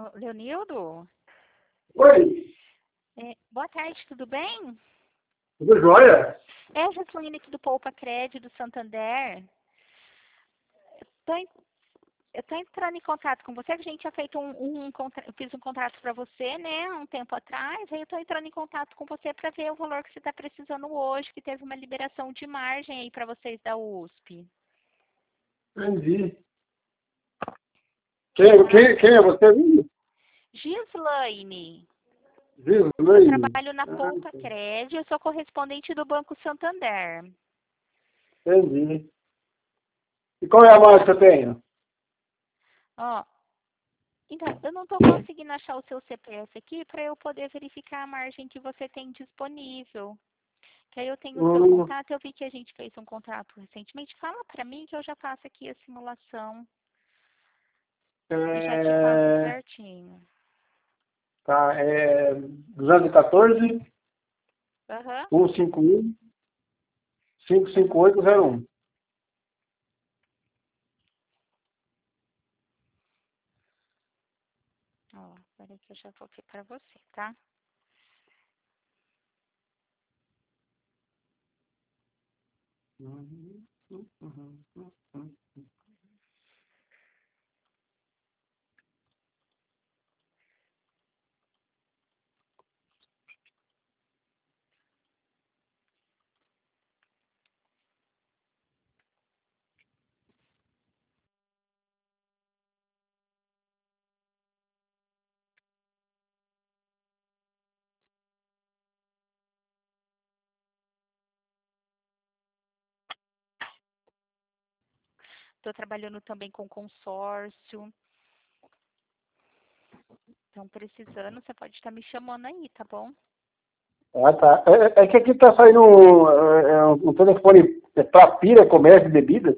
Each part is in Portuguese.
Ô, Leonildo? Oi, Boa tarde, tudo bem? tudo jóia? É a Jasmine aqui do Poupa Crédito do Santander. Tô en- Eu tô entrando em contato com você, que a gente tinha feito eu fiz um contrato para você, né, um tempo atrás. Aí eu tô entrando em contato com você para ver o valor que você está precisando hoje, que teve uma liberação de margem aí para vocês da USP. Entendi. Quem é você, viu? Gislaine, eu Gislaine. trabalho na Poupa Crédito, eu sou correspondente do Banco Santander. Entendi. E qual é a marca que eu tenho? Ó, então, eu não estou conseguindo achar o seu CPF aqui para eu poder verificar a margem que você tem disponível. Que aí eu tenho o seu Hum, contato, eu vi que a gente fez um contrato recentemente. Fala para mim que eu já faço aqui a simulação e já te passo é, certinho. tá, é 214 Aham, 151 aham. 55801. Ó, peraí que eu já vou aqui para você, tá? Estou trabalhando também com consórcio. Então, precisando, você pode estar me chamando aí, tá bom? Ah, tá. É que aqui tá saindo um telefone para Pira Comércio de Bebidas.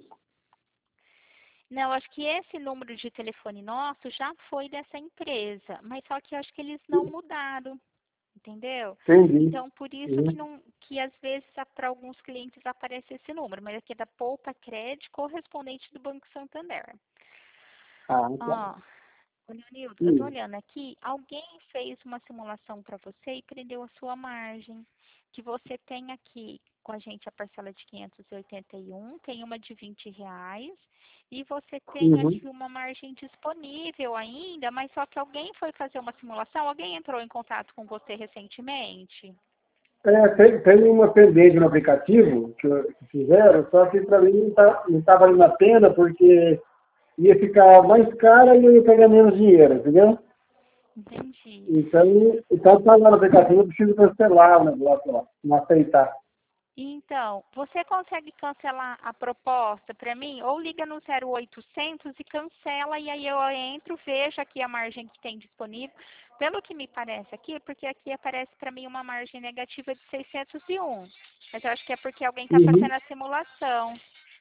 Não, acho que esse número de telefone nosso já foi dessa empresa, mas só que eu acho que eles não mudaram, entendeu? Entendi. Então, por isso que Uhum. não, que às vezes para alguns clientes aparece esse número, mas aqui é da Poupa Crédito, correspondente do Banco Santander. Ah, tá. Ó, ô Leonildo, eu tô Hum. olhando aqui, alguém fez uma simulação para você e prendeu a sua margem, que você tem aqui com a gente a parcela de 581, tem uma de R$ 20, e você tem Uhum. aqui uma margem disponível ainda, mas só que alguém foi fazer uma simulação, alguém entrou em contato com você recentemente? Tem uma pendente no aplicativo que fizeram, só que para mim não tá valendo a pena, porque ia ficar mais cara e eu ia pegar menos dinheiro, entendeu? Entendi. Então tá lá no aplicativo, eu preciso cancelar o negócio lá, não aceitar. Então, você consegue cancelar a proposta para mim? Ou liga no 0800 e cancela, e aí eu entro, vejo aqui a margem que tem disponível. Pelo que me parece aqui, porque aqui aparece para mim uma margem negativa de 601. Mas eu acho que é porque alguém está Uhum, fazendo a simulação,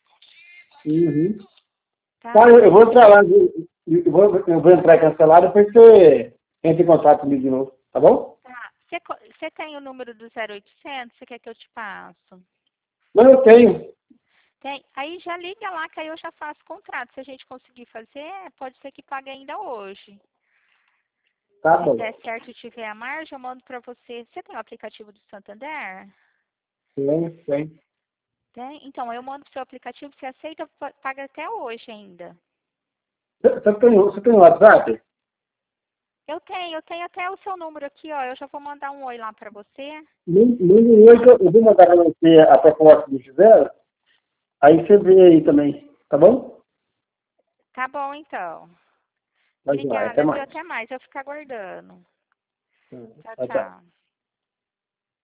uhum. Tá, tá? eu vou entrar lá, eu vou entrar cancelado, depois você entra em contato comigo de novo, tá bom? Tá. Você tem o número do 0800? Você quer que eu te passo? Não, eu tenho. Tem. Aí já liga lá que aí eu já faço contrato. Se a gente conseguir fazer, pode ser que pague ainda hoje. Tá Se bom. der certo e tiver a margem, eu mando para você. Você tem o aplicativo do Santander? Tem. Tem? Então, eu mando pro seu aplicativo, você aceita, paga até hoje ainda. Você tem um WhatsApp? Eu tenho até o seu número aqui, ó. Eu já vou mandar um oi lá para você. Manda um oi que eu vou mandar para você a proposta que fizeram. Aí você vê aí também, tá bom? Tá bom, então. Vai lá, até Obrigada, viu? mais. Até mais. Eu fico aguardando. Tchau, Tchau, tchau. tchau.